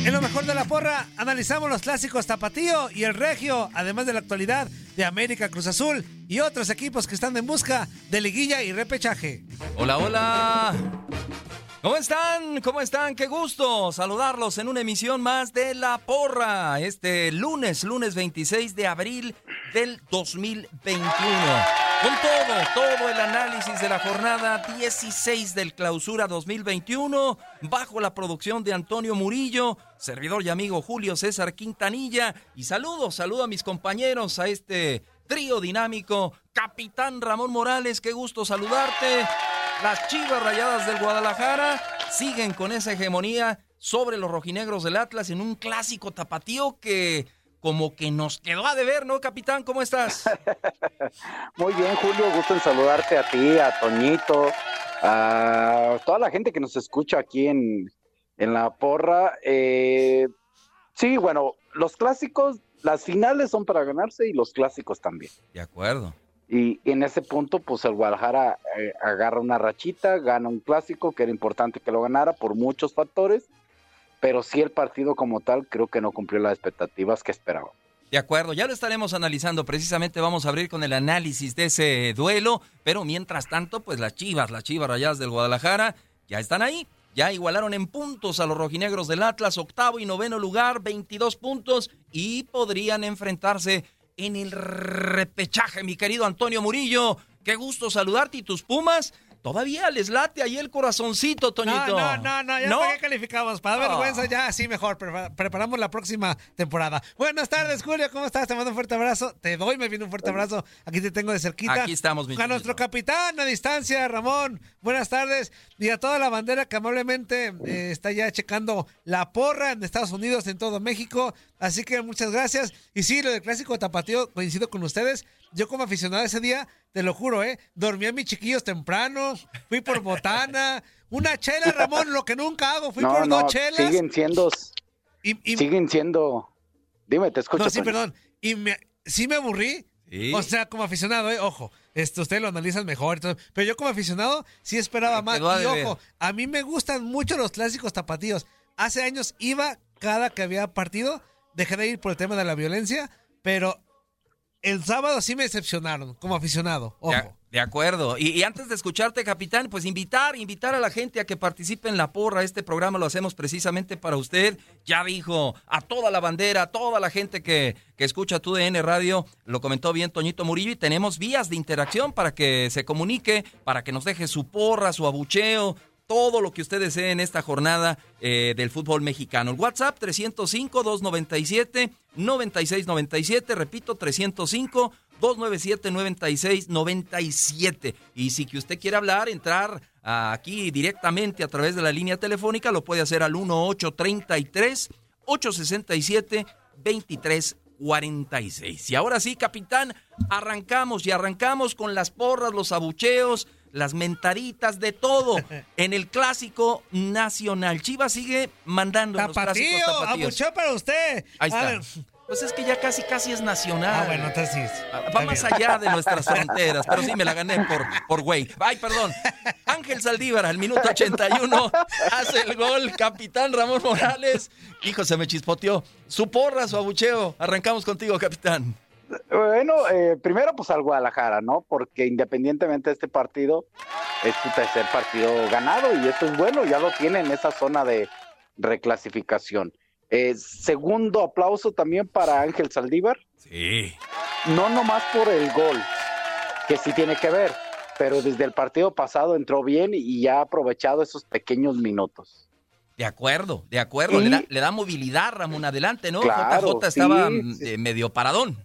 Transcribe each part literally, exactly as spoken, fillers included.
En lo mejor de la porra, analizamos los clásicos Tapatío y el Regio, además de la actualidad de América, Cruz Azul y otros equipos que están en busca de liguilla y repechaje. Hola, hola. ¿Cómo están? ¿Cómo están? Qué gusto saludarlos en una emisión más de La Porra. Este lunes, lunes veintiséis de abril del dos mil veintiuno. Con todo, todo el análisis de la jornada dieciséis del Clausura dos mil veintiuno, bajo la producción de Antonio Murillo, servidor y amigo Julio César Quintanilla. Y saludo, saludo a mis compañeros, a este trío dinámico. Capitán Ramón Morales, qué gusto saludarte. Las Chivas Rayadas del Guadalajara siguen con esa hegemonía sobre los rojinegros del Atlas en un clásico tapatío que como que nos quedó a deber, ¿no, capitán? ¿Cómo estás? Muy bien, Julio, gusto en saludarte a ti, a Toñito, a toda la gente que nos escucha aquí en, en La Porra. Eh, sí, bueno, los clásicos, las finales son para ganarse y los clásicos también. De acuerdo. Y en ese punto, pues el Guadalajara eh, agarra una rachita, gana un clásico, que era importante que lo ganara por muchos factores, pero sí el partido como tal creo que no cumplió las expectativas que esperaba. De acuerdo, ya lo estaremos analizando, precisamente vamos a abrir con el análisis de ese duelo, pero mientras tanto, pues las Chivas, las Chivas Rayadas del Guadalajara, ya están ahí, ya igualaron en puntos a los rojinegros del Atlas, octavo y noveno lugar, veintidós puntos, y podrían enfrentarse en el repechaje, mi querido Antonio Murillo. Qué gusto saludarte. ¿Y tus Pumas? Todavía les late ahí el corazoncito, Toñito. No, no, no, no ya ¿No? para qué calificamos. Para dar Oh. vergüenza ya, sí, mejor. Pre- preparamos la próxima temporada. Buenas tardes, Julio. ¿Cómo estás? Te mando un fuerte abrazo. Te doy, me viene un fuerte abrazo. Aquí te tengo de cerquita. Aquí estamos, mi A nuestro capitán a distancia, Ramón. Buenas tardes. Y a toda la bandera que amablemente eh, está ya checando La Porra en Estados Unidos, en todo México. Así que muchas gracias. Y sí, lo del clásico tapatío, coincido con ustedes. Yo como aficionado ese día, te lo juro, ¿eh? Dormí a mis chiquillos temprano, fui por botana, una chela, Ramón, lo que nunca hago, fui no, por no, dos chelas. siguen siendo, y, y, siguen siendo, dime, te escucho. no, sí, Toño. perdón, y me, sí me aburrí, ¿Sí? o sea, como aficionado, ¿eh? Ojo, esto ustedes lo analizan mejor, y todo, pero yo como aficionado sí esperaba Me más, quedó a y deber. ojo, a mí me gustan mucho los clásicos tapatíos. Hace años iba cada que había partido, dejé de ir por el tema de la violencia, pero el sábado sí me decepcionaron como aficionado, ojo. De, de acuerdo. Y, y antes de escucharte, capitán, pues invitar, invitar a la gente a que participe en La Porra. Este programa lo hacemos precisamente para usted. Ya dijo a toda la bandera, a toda la gente que, que escucha tu D N Radio, lo comentó bien Toñito Murillo, y tenemos vías de interacción para que se comunique, para que nos deje su porra, su abucheo, todo lo que usted desee en esta jornada eh, del fútbol mexicano. El WhatsApp trescientos cinco, doscientos noventa y siete, noventa y seis noventa y siete, repito, trescientos cinco, doscientos noventa y siete, noventa y seis noventa y siete. Y si que usted quiere hablar, entrar aquí directamente a través de la línea telefónica, lo puede hacer al uno ocho treinta y tres, ochocientos sesenta y siete, veintitrés cuarenta y seis. Y ahora sí, capitán, arrancamos y arrancamos con las porras, los abucheos, las mentaritas, de todo en el clásico nacional. Chivas sigue mandando en los Tapatío, clásicos tapatíos. abucheo para usted. Ahí A está. ver. Pues es que ya casi casi es nacional. Ah, bueno, entonces sí. Va Está más bien. allá de nuestras fronteras, pero sí me la gané por, por güey. Ay, perdón. Ángel Saldívar al minuto ochenta y uno hace el gol. Capitán Ramón Morales. Hijo, se me chispoteó. Su porra, su abucheo. Arrancamos contigo, capitán. Bueno, eh, primero pues al Guadalajara, ¿no? Porque independientemente de este partido, es su tercer partido ganado y esto es bueno, ya lo tiene en esa zona de reclasificación. Eh, segundo aplauso también para Ángel Saldívar, Sí. no nomás por el gol, que sí tiene que ver, pero desde el partido pasado entró bien y ya ha aprovechado esos pequeños minutos. De acuerdo, de acuerdo. Y- Le da, le da movilidad, Ramón, adelante, ¿no? Claro, J J estaba sí, mm, sí. eh, medio paradón.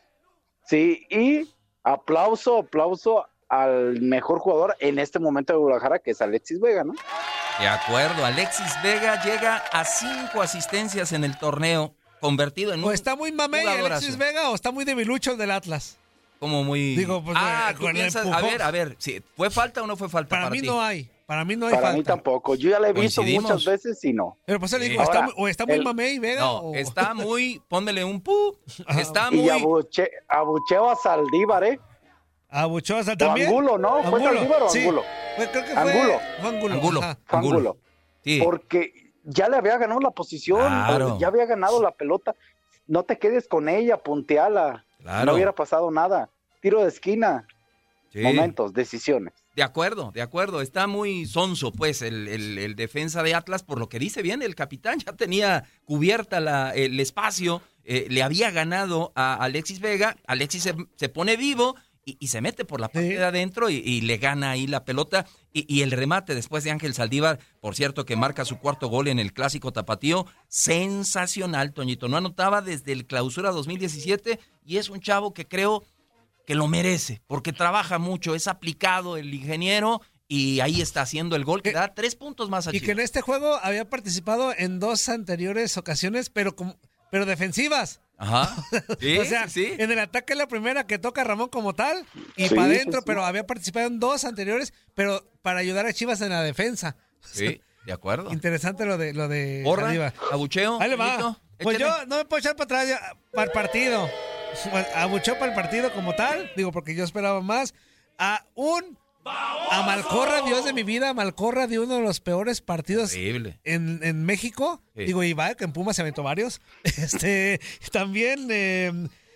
Sí, y aplauso, aplauso al mejor jugador en este momento de Guadalajara, que es Alexis Vega, ¿no? De acuerdo, Alexis Vega llega a cinco asistencias en el torneo, convertido en O un está muy mamey jugadorazo. Alexis Vega o está muy debilucho el del Atlas. Como muy... Digo, pues, ah, eh, tú con el piensas, a empujón. ver, a ver, sí, ¿fue falta o no fue falta Para, para, mí ti? no hay. Para mí no hay Para falta. mí tampoco. Yo ya la he visto Coincidimos. muchas veces y no. Pero pues le Sí. digo, está Ahora, muy- o está muy el- mamey Vega No, o... está muy... Pónmele un pu. Está Y muy... abuche, abucheo a Saldívar, ¿eh? Abucheo hasta O también. Angulo, ¿no? ¿Fue Saldívar o sí. Angulo? Fue- creo que fue Angulo. fue Angulo. Angulo. ajá. Fue Angulo. Sí. Porque ya le había ganado la posición, Claro. ya había ganado la pelota. No te quedes con ella, punteala. Claro. No hubiera pasado nada. Tiro de esquina, Sí. momentos, decisiones. De acuerdo, de acuerdo. Está muy sonso, pues, el, el, el defensa de Atlas, por lo que dice bien el capitán. Ya tenía cubierta la, el espacio, eh, le había ganado a Alexis Vega. Alexis se, se pone vivo y, y se mete por la parte Sí. de adentro y, y le gana ahí la pelota. Y, y el remate después de Ángel Saldívar, por cierto, que marca su cuarto gol en el Clásico Tapatío. Sensacional, Toñito. No anotaba desde el Clausura dos mil diecisiete y es un chavo que creo que lo merece, porque trabaja mucho, es aplicado el ingeniero y ahí está haciendo el gol que da tres puntos más a Y que Chivas. en este juego había participado en dos anteriores ocasiones, pero como, pero defensivas. Ajá. Sí, O sea, sí. en el ataque es la primera que toca Ramón como tal y Sí, para sí, adentro, sí. pero había participado en dos anteriores, pero para ayudar a Chivas en la defensa. Sí, de acuerdo. Interesante lo de lo de Porra, Saldívar. abucheo. Ahí le va. Toñito, Pues échale. yo no me puedo echar para atrás ya, para el partido. Abucheo para el partido como tal, digo porque yo esperaba más. A un a Malcorra, Dios de mi vida, Malcorra dio uno de los peores partidos Horrible. en, en México. Sí. Digo, y vaya que en Pumas se aventó varios. Este, también eh,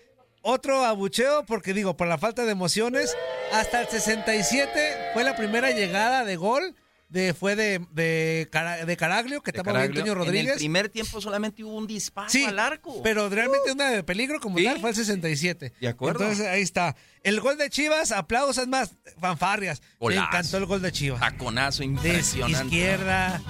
otro abucheo, porque digo, por la falta de emociones. Hasta el sesenta y siete fue la primera llegada de gol. De, fue de, de, Cara- de Caraglio, que De estaba bien Caraglio. Toño En el Rodríguez. primer tiempo solamente hubo un disparo Sí, al arco. pero realmente una de peligro como Sí. tal fue el sesenta y siete. De acuerdo. Entonces ahí está. El gol de Chivas, aplausos más, fanfarrias. Golazo. Me encantó el gol de Chivas. Taconazo De impresionante. izquierda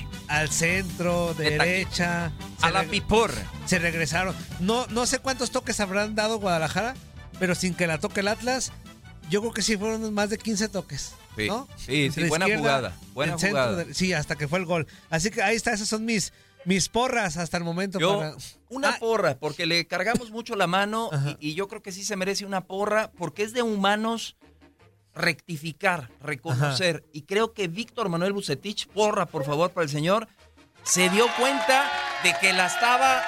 al centro, De derecha. se A la reg- pipor. se regresaron. No, no sé cuántos toques habrán dado Guadalajara, pero sin que la toque el Atlas, yo creo que sí fueron más de quince toques. Sí, ¿no? sí, sí, Entre buena izquierda, jugada, buena el centro jugada. de- sí, hasta que fue el gol. Así que ahí está, esas son mis, mis porras hasta el momento. Yo, para... una Ah, porra, porque le cargamos mucho la mano Ajá. y, y yo creo que sí se merece una porra, porque es de humanos rectificar, reconocer. Y creo que Víctor Manuel Bucetich, porra, por favor, para el señor, se dio cuenta de que la estaba...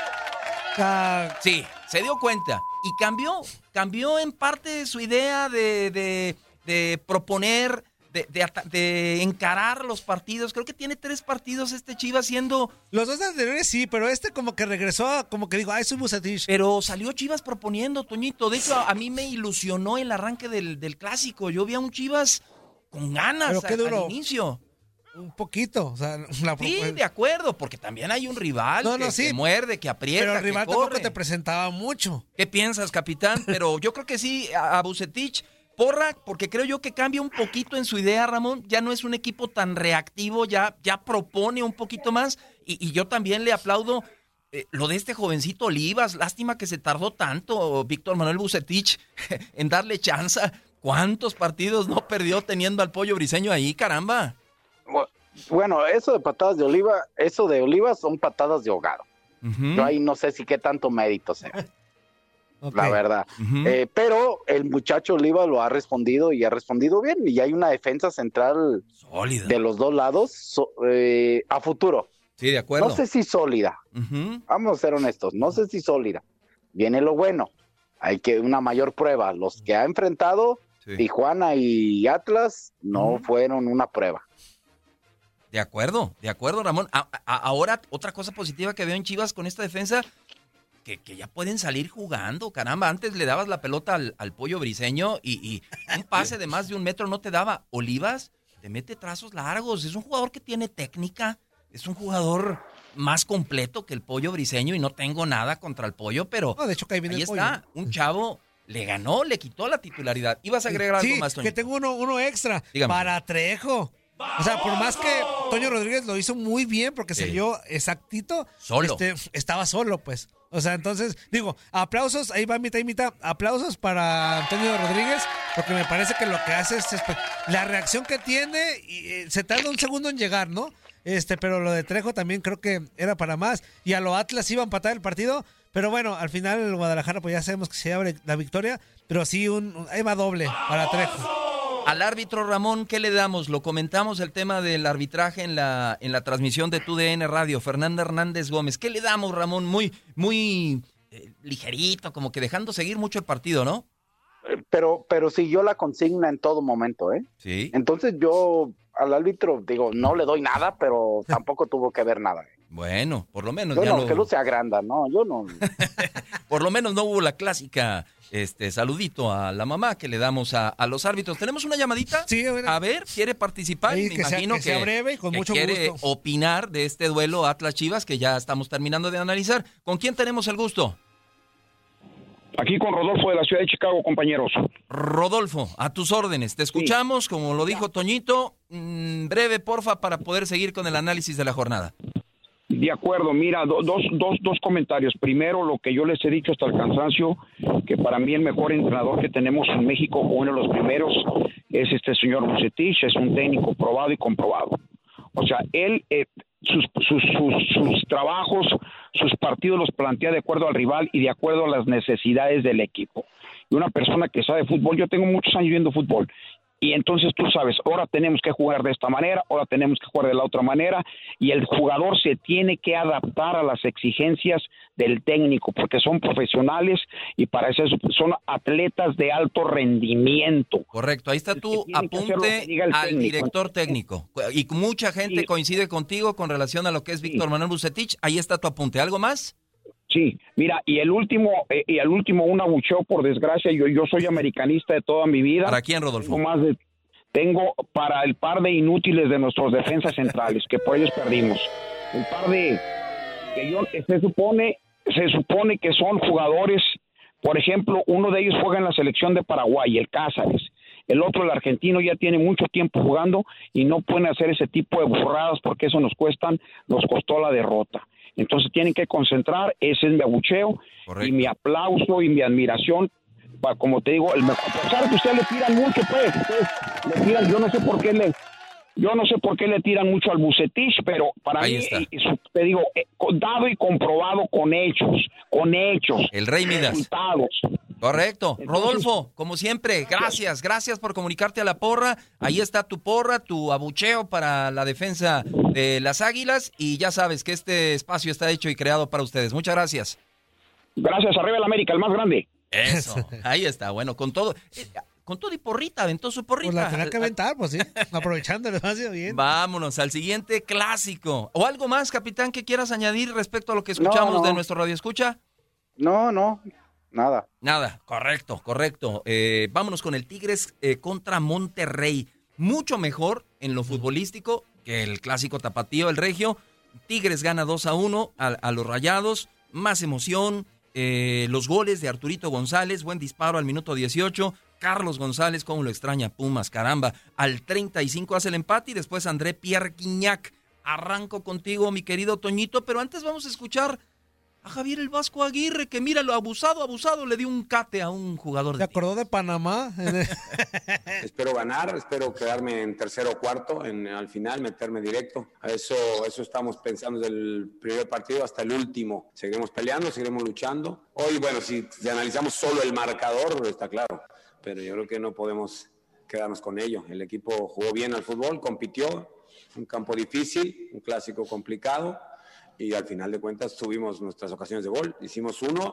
ca- Sí, se dio cuenta y cambió, cambió en parte su idea de, de, de proponer, de, de, ata- de encarar los partidos. Creo que tiene tres partidos este Chivas siendo... Los dos anteriores sí, pero este como que regresó, a- como que digo, ay, soy Bucetich. Pero salió Chivas proponiendo, Toñito. De hecho, a, a mí me ilusionó el arranque del, del clásico. Yo vi a un Chivas con ganas Pero qué a- duro. al inicio. Un poquito, o sea, la Sí, propu- de acuerdo, porque también hay un rival No, que, no, sí. que muerde, que aprieta, pero el rival que tampoco corre. te presentaba mucho. ¿Qué piensas, capitán? Pero yo creo que sí, a, a Bucetich, porra, porque creo yo que cambia un poquito en su idea, Ramón. Ya no es un equipo tan reactivo, ya, ya propone un poquito más. Y, y yo también le aplaudo eh, lo de este jovencito Olivas. Lástima que se tardó tanto Víctor Manuel Bucetich en darle chance. ¿Cuántos partidos no perdió teniendo al Pollo Briseño ahí, caramba? Bueno, eso de patadas de oliva, eso de oliva son patadas de ahogado. Ujú, Yo ahí no sé si qué tanto mérito sea, Ok. la verdad. ujú. Eh, pero el muchacho Oliva lo ha respondido y ha respondido bien. Y hay una defensa central Sólida. de los dos lados so- eh, a futuro. Sí, de acuerdo. No sé si sólida, Ujú, vamos a ser honestos, no sé si sólida. Viene lo bueno, hay que una mayor prueba. Los que ha enfrentado, sí. Tijuana y Atlas, no Ujú. fueron una prueba. De acuerdo, de acuerdo, Ramón. A- a- ahora, otra cosa positiva que veo en Chivas con esta defensa, que, que ya pueden salir jugando, caramba. Antes le dabas la pelota al, al Pollo Briseño y, y un pase de más de un metro no te daba. Olivas te mete trazos largos. Es un jugador que tiene técnica, es un jugador más completo que el Pollo Briseño y no tengo nada contra el Pollo, pero No, de hecho, que ahí viene ahí el pollo. está, un chavo le ganó, le quitó la titularidad. ¿Ibas a agregar algo Sí, más, Toño? que tengo uno, uno extra. Dígame. Para Trejo. O sea, por más que Toño Rodríguez lo hizo muy bien porque Sí. salió exactito. Solo. este, estaba solo, pues. O sea, entonces, digo, aplausos, ahí va mitad y mitad. Aplausos para Antonio Rodríguez, porque me parece que lo que hace es espe- la reacción que tiene, y, eh, se tarda un segundo en llegar, ¿no? Este, pero lo de Trejo también creo que era para más. Y a lo Atlas iba a empatar el partido. Pero bueno, al final el Guadalajara, pues ya sabemos que se abre la victoria. Pero sí, un, un- ahí va doble para Trejo. Al árbitro Ramón, ¿qué le damos? Lo comentamos el tema del arbitraje en la en la transmisión de Tu D N Radio, Fernanda Hernández Gómez. ¿Qué le damos, Ramón? Muy muy eh, ligerito, como que dejando seguir mucho el partido, ¿no? Eh, Pero, pero siguió la consigna en todo momento, ¿eh? Sí. Entonces yo al árbitro digo, no le doy nada, pero tampoco tuvo que ver nada. ¿eh? Bueno, por lo menos Yo ya no, lo... que no se agranda, no, yo no. Por lo menos no hubo la clásica este saludito a la mamá que le damos a, a los árbitros. ¿Tenemos una llamadita? Sí, a ver. A ver, ¿quiere participar? Sí, Me que sea- imagino que sea breve y con que mucho quiere gusto. opinar de este duelo Atlas-Chivas que ya estamos terminando de analizar. ¿Con quién tenemos el gusto? Aquí con Rodolfo de la ciudad de Chicago, compañeros. Rodolfo, a tus órdenes. Te escuchamos, como lo dijo Toñito. Mm, breve, porfa, para poder seguir con el análisis de la jornada. De acuerdo, mira, do- dos, dos, dos comentarios. Primero, lo que yo les he dicho hasta el cansancio, que para mí el mejor entrenador que tenemos en México, uno de los primeros, es este señor Bucetich, es un técnico probado y comprobado. O sea, él, eh, sus, sus, sus, sus trabajos, sus partidos los plantea de acuerdo al rival y de acuerdo a las necesidades del equipo. Y una persona que sabe fútbol, yo tengo muchos años viendo fútbol, y entonces tú sabes, ahora tenemos que jugar de esta manera, ahora tenemos que jugar de la otra manera, y el jugador se tiene que adaptar a las exigencias del técnico, porque son profesionales y para eso son atletas de alto rendimiento. Correcto, ahí está El tu que tiene que hacer lo que apunte diga el al técnico. director técnico. Y mucha gente Sí. coincide contigo con relación a lo que es Víctor Sí. Manuel Bucetich. Ahí está tu apunte. ¿Algo más? Sí, mira, y el último, eh, y al último un abucheo, por desgracia, yo, yo soy americanista de toda mi vida. ¿Para quién, Rodolfo? Tengo más de, tengo para el par de inútiles de nuestros defensas centrales, que por ellos perdimos. El par de, que yo, se supone, se supone que son jugadores, por ejemplo, uno de ellos juega en la selección de Paraguay, el Cázares. El otro, el argentino, ya tiene mucho tiempo jugando y no pueden hacer ese tipo de burradas porque eso nos cuestan, nos costó la derrota. Entonces tienen que concentrar, ese es mi abucheo. Correcto. Y mi aplauso y mi admiración, para, como te digo, el mejor. A pesar de que ustedes le tiran mucho, pues, ustedes le tiran, yo no sé por qué le, yo no sé por qué le tiran mucho al Bucetich, pero para Ahí mí, está. y- y su- te digo, eh, con- dado y comprobado con hechos, con hechos, El Rey Midas. resultados. Correcto. Entonces- Rodolfo, como siempre, gracias, gracias por comunicarte a la porra. Ahí está tu porra, tu abucheo para la defensa de las Águilas y ya sabes que este espacio está hecho y creado para ustedes. Muchas gracias. Gracias, arriba el América, el más grande. Eso, ahí está. Bueno, con todo, eh, con todo y porrita, aventó su porrita. Pues la tenía que aventar, pues sí. Aprovechando el espacio bien. Vámonos al siguiente clásico. ¿O algo más, capitán, que quieras añadir respecto a lo que escuchamos No, no. de nuestro radio escucha? No, no, nada. Nada, correcto, correcto. Eh, vámonos con el Tigres eh, contra Monterrey. Mucho mejor en lo futbolístico que el clásico tapatío, el regio. Tigres gana dos a uno a, a los Rayados. Más emoción. Eh, los goles de Arturito González. Buen disparo al minuto dieciocho. Carlos González, cómo lo extraña Pumas, caramba. Al treinta y cinco hace el empate y después André Pierre Guignac. Arranco contigo, mi querido Toñito, pero antes vamos a escuchar a Javier el Vasco Aguirre, que mira lo abusado, abusado, le dio un cate a un jugador ¿Te de acordó de Panamá? Espero ganar, espero quedarme en tercero o cuarto, en, al final meterme directo. A eso, eso estamos pensando desde el primer partido hasta el último. Seguiremos peleando, seguiremos luchando. Hoy, bueno, si, si analizamos solo el marcador, está claro, pero yo creo que no podemos quedarnos con ello. El equipo jugó bien al fútbol, compitió, un campo difícil, un clásico complicado, y al final de cuentas tuvimos nuestras ocasiones de gol, hicimos uno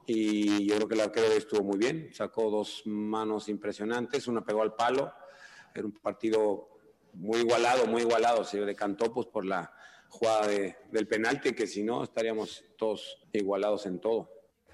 y yo creo que el arquero hoy estuvo muy bien, sacó dos manos impresionantes, una pegó al palo, era un partido muy igualado, muy igualado, se decantó pues por la jugada de, del penalti, que si no estaríamos todos igualados en todo.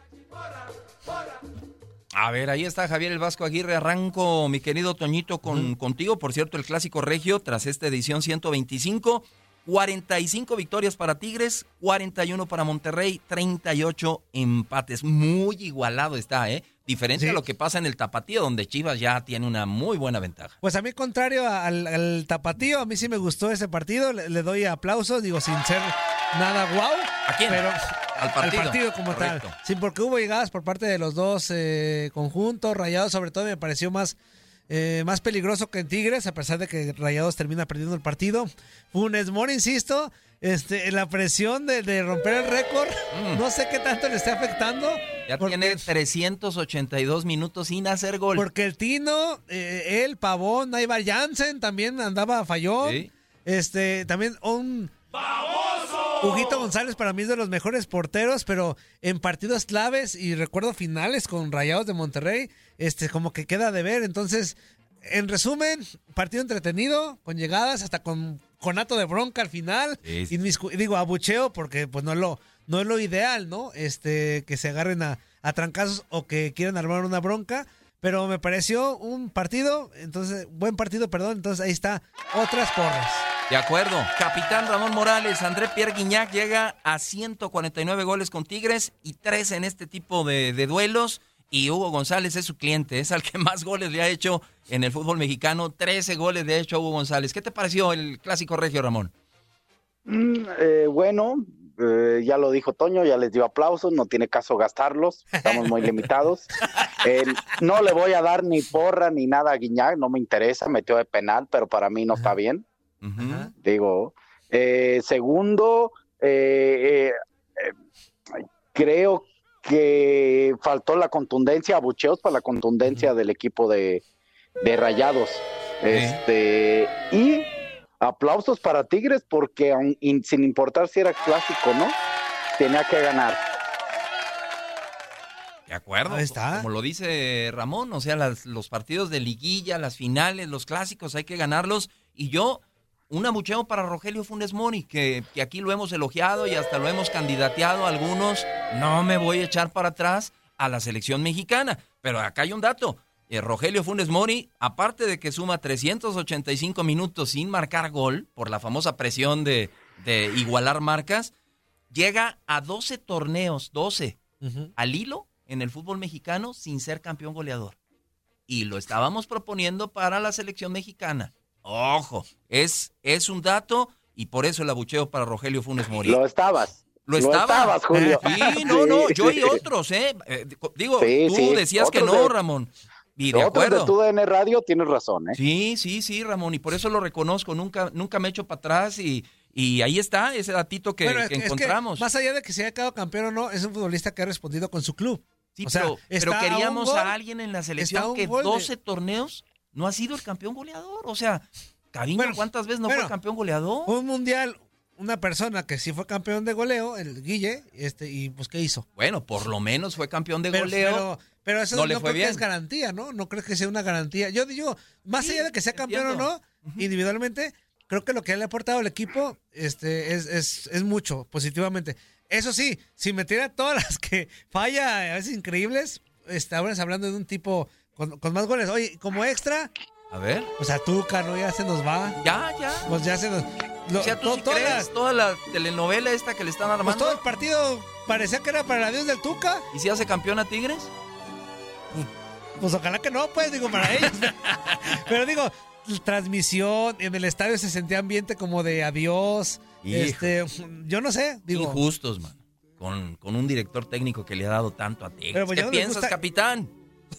A ver, ahí está Javier el Vasco Aguirre. Arranco, mi querido Toñito, con, uh-huh. contigo. Por cierto, el clásico regio, tras esta edición ciento veinticinco, cuarenta y cinco victorias para Tigres, cuarenta y uno para Monterrey, treinta y ocho empates. Muy igualado está, ¿eh? Diferente sí. a lo que pasa en el Tapatío, donde Chivas ya tiene una muy buena ventaja. Pues a mí, contrario al, al Tapatío, a mí sí me gustó ese partido. Le, le doy aplausos, digo, sin ser nada guau. ¿A quién? Pero al partido. Al partido como Correcto. tal. Sí, porque hubo llegadas por parte de los dos eh, conjuntos. Rayados, sobre todo, me pareció más... Eh, más peligroso que en Tigres, a pesar de que Rayados termina perdiendo el partido. Funes Mori, insisto, este, la presión de, de romper el récord, mm. no sé qué tanto le está afectando. Ya porque, tiene trescientos ochenta y dos minutos sin hacer gol. Porque el Tino, eh, él, Pavón, Naivar Jansen también andaba fallón. ¿Sí? Este, también un... Huguito González para mí es de los mejores porteros, pero en partidos claves y recuerdo finales con Rayados de Monterrey, este como que queda de ver. Entonces, en resumen, partido entretenido, con llegadas, hasta con conato de bronca al final. Sí, sí. Y mis, digo, abucheo porque pues no es lo, no es lo ideal, ¿no? Este, que se agarren a, a trancazos o que quieran armar una bronca. Pero me pareció un partido, entonces, buen partido, perdón. Entonces ahí está, otras porras. De acuerdo. Capitán Ramón Morales, André Pierre Guignac llega a ciento cuarenta y nueve goles con Tigres y tres en este tipo de, de duelos. Y Hugo González es su cliente, es al que más goles le ha hecho en el fútbol mexicano. trece goles le ha hecho a Hugo González. ¿Qué te pareció el clásico regio, Ramón? Mm, eh, bueno, eh, ya lo dijo Toño, ya les dio aplausos, no tiene caso gastarlos, estamos muy limitados. Eh, no le voy a dar ni porra ni nada a Guignac, no me interesa, metió de penal, pero para mí no está bien. Uh-huh. Digo, eh, segundo, eh, eh, eh, creo que faltó la contundencia, abucheos para la contundencia uh-huh. del equipo de, de Rayados. Uh-huh. Este, y aplausos para Tigres porque aun, in, sin importar si era clásico o no, tenía que ganar. De acuerdo, ahí está. Como lo dice Ramón, o sea, las, los partidos de liguilla, las finales, los clásicos, hay que ganarlos. Y yo, un abucheo para Rogelio Funes Mori, que, que aquí lo hemos elogiado y hasta lo hemos candidateado a algunos. No me voy a echar para atrás a la selección mexicana. Pero acá hay un dato. Eh, Rogelio Funes Mori, aparte de que suma trescientos ochenta y cinco minutos sin marcar gol, por la famosa presión de, de igualar marcas, llega a doce torneos, doce, uh-huh. al hilo en el fútbol mexicano sin ser campeón goleador. Y lo estábamos proponiendo para la selección mexicana. Ojo, es, es un dato y por eso el abucheo para Rogelio Funes Mori. Lo estabas. Lo, estaba. Lo estabas, Julio. Sí, no, no, yo y otros, ¿eh? eh digo, sí, tú sí. decías que no, de, Ramón. Y de acuerdo. De tu D N Radio tienes razón, ¿eh? Sí, sí, sí, Ramón, y por eso lo reconozco. Nunca, nunca me echo para atrás y, y ahí está ese datito que, bueno, que es encontramos. Que más allá de que se haya quedado campeón o no, es un futbolista que ha respondido con su club. Sí, o sea, pero, pero queríamos a, a alguien en la selección que doce de... torneos no ha sido el campeón goleador. O sea, cariño, bueno, ¿cuántas veces no bueno, fue campeón goleador? Un mundial, una persona que sí fue campeón de goleo, el Guille, este, y pues ¿qué hizo? Bueno, por lo menos fue campeón de pero, goleo. Pero, pero eso no, no le fue creo bien. que es garantía, ¿no? No creo que sea una garantía. Yo digo, más sí, allá de que sea campeón entiendo. o no, uh-huh. individualmente, creo que lo que le ha aportado al equipo este, es, es, es mucho, positivamente. Eso sí, si metiera todas las que falla, a veces increíbles, estamos hablando de un tipo con, con más goles. Oye, como extra, a ver, o sea, Tuca, ¿no? Ya se nos va. Ya, ya. Pues ya se nos... Lo, o sea, ¿tú sí toda, crees, toda la telenovela esta que le están armando? Pues todo el partido parecía que era para el adiós del Tuca. ¿Y si hace campeón a Tigres? Pues, pues ojalá que no, pues, digo, para ellos. Pero digo, transmisión, en el estadio se sentía ambiente como de adiós. Hijo. Este, yo no sé, digo. Injustos, man. Con, con un director técnico que le ha dado tanto a Tigres. Pues ¿Qué no piensas, gusta... capitán?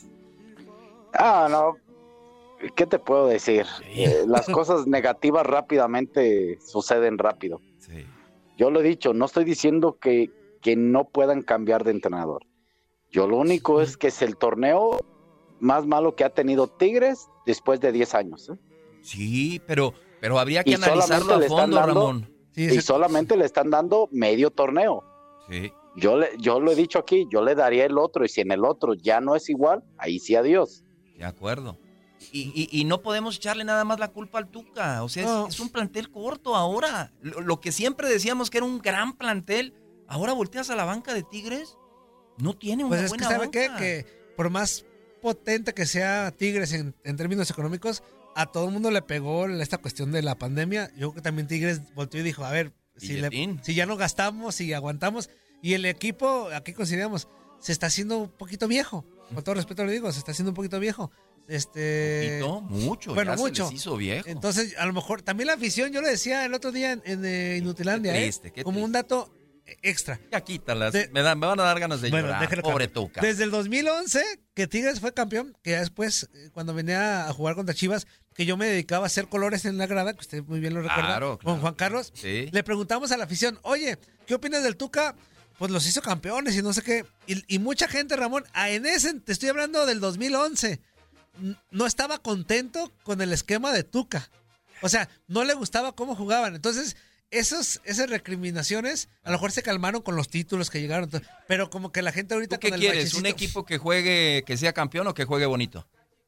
Ah, no. ¿Qué te puedo decir? Sí. Eh, las cosas negativas rápidamente suceden rápido. Sí. Yo lo he dicho, no estoy diciendo que, que no puedan cambiar de entrenador. Yo lo único es que es el torneo más malo que ha tenido Tigres después de diez años. ¿eh? Sí, pero, pero habría que y analizarlo a fondo, dando, Ramón. Sí, y solamente le están dando medio torneo. Sí. Yo, le, yo lo he dicho aquí, yo le daría el otro, y si en el otro ya no es igual, ahí sí adiós. De acuerdo. Y, y, y no podemos echarle nada más la culpa al Tuca. O sea, no. es, es un plantel corto ahora. Lo, lo que siempre decíamos que era un gran plantel, ahora volteas a la banca de Tigres, no tiene una pues buena es que, ¿sabe banca. qué? Que por más potente que sea Tigres en, en términos económicos, a todo el mundo le pegó esta cuestión de la pandemia. Yo creo que también Tigres volteó y dijo, a ver, si, le, si ya no gastamos, si aguantamos, y el equipo, aquí consideramos, se está haciendo un poquito viejo. Con todo respeto le digo, se está haciendo un poquito viejo. Este, poquito, mucho, bueno, ya mucho. Se les hizo viejo. Entonces, a lo mejor, también la afición, yo le decía el otro día en, en eh, Inutilandia, qué triste, eh, qué como triste. un dato extra. Ya quítalas, de, me, dan, me van a dar ganas de bueno, llorar, pobre Tuca. Desde el dos mil once, que Tigres fue campeón, que ya después, cuando venía a jugar contra Chivas, que yo me dedicaba a hacer colores en la grada, que usted muy bien lo recuerda, claro, claro. con Juan Carlos, sí. Le preguntamos a la afición, oye, ¿qué opinas del Tuca? Pues los hizo campeones y no sé qué. Y, y mucha gente, Ramón, a en ese, te estoy hablando del dos mil once, no estaba contento con el esquema de Tuca. O sea, no le gustaba cómo jugaban. Entonces, esos, esas recriminaciones a lo mejor se calmaron con los títulos que llegaron. Pero como que la gente ahorita... ¿Tú qué con el quieres? bachecito... ¿Un equipo que juegue, que sea campeón o que juegue bonito?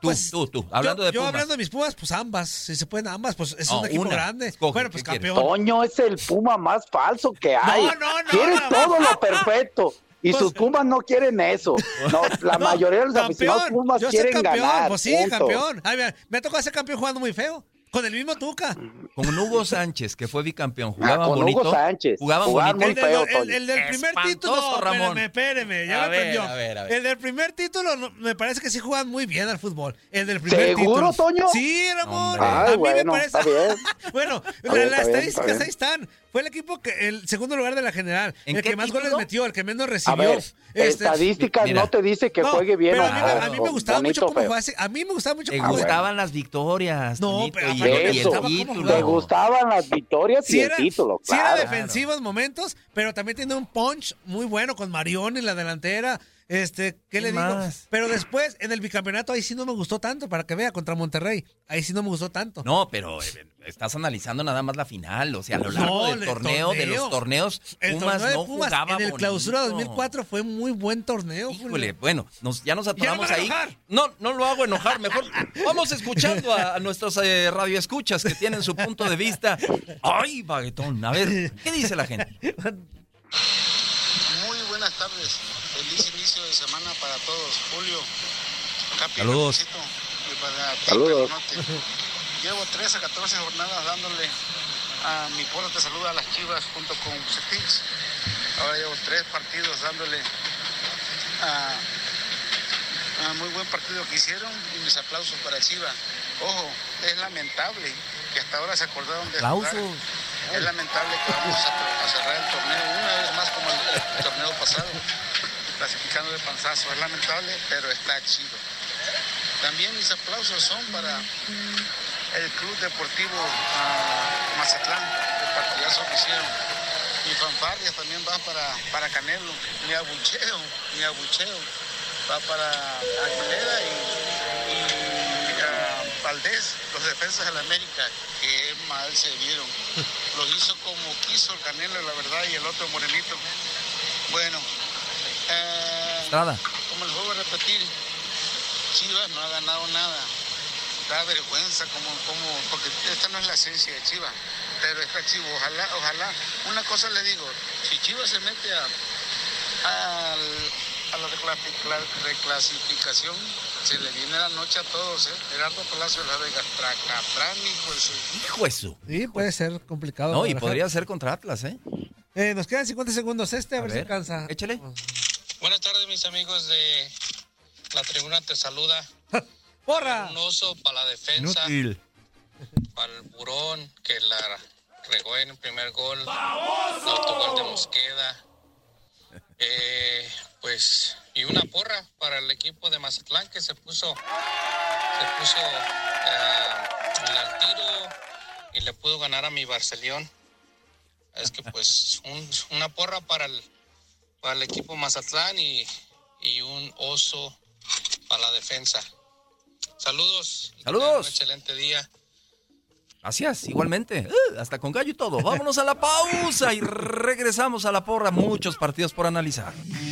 Tú, Pues, tú, tú, hablando yo, de yo Pumas. hablando de mis Pumas, pues ambas, si se pueden ambas, pues es No, un equipo una. grande. Escoge, bueno, pues ¿qué quieres? campeón. Toño es el Puma más falso que hay. No, no, no, Quiere no, todo no. lo perfecto. Y Pues- sus Pumas no quieren eso. No, la No, mayoría de los campeón, aficionados Pumas yo soy quieren campeón, ganar. pues sí, punto. campeón. Ay, mira, me ha tocado ser campeón jugando muy feo. Con el mismo Tuca. Con Hugo Sánchez, que fue bicampeón. Ah, Jugaban con bonito. Hugo Sánchez. Jugaban Jugaban bonito. muy El, del- feo, el- Toño. el del primer Espantoso, título, Ramón. espérame, espérame, ya A me ver, prendió. a ver, a ver. El del primer título, no, me parece que sí jugaban muy bien al fútbol. El del primer ¿Seguro, título. Toño? Sí, Ramón. Hombre. A Ay, mí bueno, me parece. está bien. bueno, Está la- bien, las está bien, estadísticas está bien. ahí están. Fue el equipo que el segundo lugar de la general, ¿En el qué que más título? goles metió, el que menos A recibió. ver, Este, estadísticas mira. no te dice que no, juegue bien pero o a mí, no, me- a mí me o gustaba bonito mucho o cómo feo. jugaba ese- A mí me gustaba mucho Te cómo jugaba. gustaban las victorias. No, Toñito, pero y, aparte el- me y el gustaba cómo título. jugaba. Te gustaban las victorias Sí y era, el título, sí era claro. defensivos momentos, pero también tiene un punch muy bueno con Marión en la delantera. Este, ¿qué, ¿Qué le digo? más? Pero después, en el bicampeonato, ahí sí no me gustó tanto, para que vea, contra Monterrey. Ahí sí no me gustó tanto. No, pero eh, estás analizando nada más la final. O sea, a lo largo No, del el torneo, de torneo. los torneos, El Pumas torneo de no Pumas jugaba en el clausura bonito. dos mil cuatro fue muy buen torneo. Híjole, Julio. bueno, nos, ya nos Ya no me atoramos van a ahí. enojar. No, no lo hago enojar, mejor vamos escuchando a, a nuestros eh, radioescuchas que tienen su punto de vista. Ay, baguetón, a ver, ¿qué dice la gente? Muy buenas tardes. Feliz inicio de semana para todos. Julio, Capi, Saludos. Ramoncito, y para ti, Saludos. Peronote. Llevo trece a catorce jornadas dándole a mi porra te saluda a las Chivas junto con Bucetich. Ahora llevo tres partidos dándole a, a muy buen partido que hicieron y mis aplausos para Chivas. Ojo, es lamentable que hasta ahora se acordaron de jugar. Aplausos. Es lamentable que vamos a, a cerrar el torneo una vez más como el, el torneo pasado, clasificando de panzazo. Es lamentable, pero está chido. También mis aplausos son para el Club Deportivo uh, Mazatlán, el partidazo que hicieron. Mi fanfarrias también va para, para Canelo, mi abucheo, mi abucheo va para Aguilera y, y uh, Valdés, los defensas de la América, que mal se vieron. Los hizo como quiso el Canelo, la verdad, y el otro morenito. Bueno, eh, Estrada. como les vuelvo a repetir, Chivas no ha ganado nada. Da vergüenza como, como, porque esta no es la esencia de Chivas, pero está chivo. Ojalá, ojalá. Una cosa le digo, si Chivas se mete a, a, a la recla- reclasificación, se le viene la noche a todos, ¿eh? Gerardo Palacio de la Vega, Tracatrán, hijo de su... Hijo eso. Sí, puede ser complicado. No, y Guadalajara. podría ser contra Atlas, ¿eh? Eh, nos quedan cincuenta segundos este, a, A ver, ver, si alcanza. échale. Buenas tardes, mis amigos de la tribuna te saluda. ¡Porra! Un oso para la defensa, Inútil. para el burón que la regó en el primer gol, el autogol de Mosqueda. Eh, pues, y una porra para el equipo de Mazatlán que se puso, se puso eh, al tiro y le pudo ganar a mi Barcelión. Es que pues un- una porra para el, para el equipo Mazatlán y, y un oso para la defensa. Saludos. Saludos. Un excelente día. Gracias, igualmente. Uh, hasta con gallo y todo. Vámonos a la pausa y regresamos a la porra. Muchos partidos por analizar.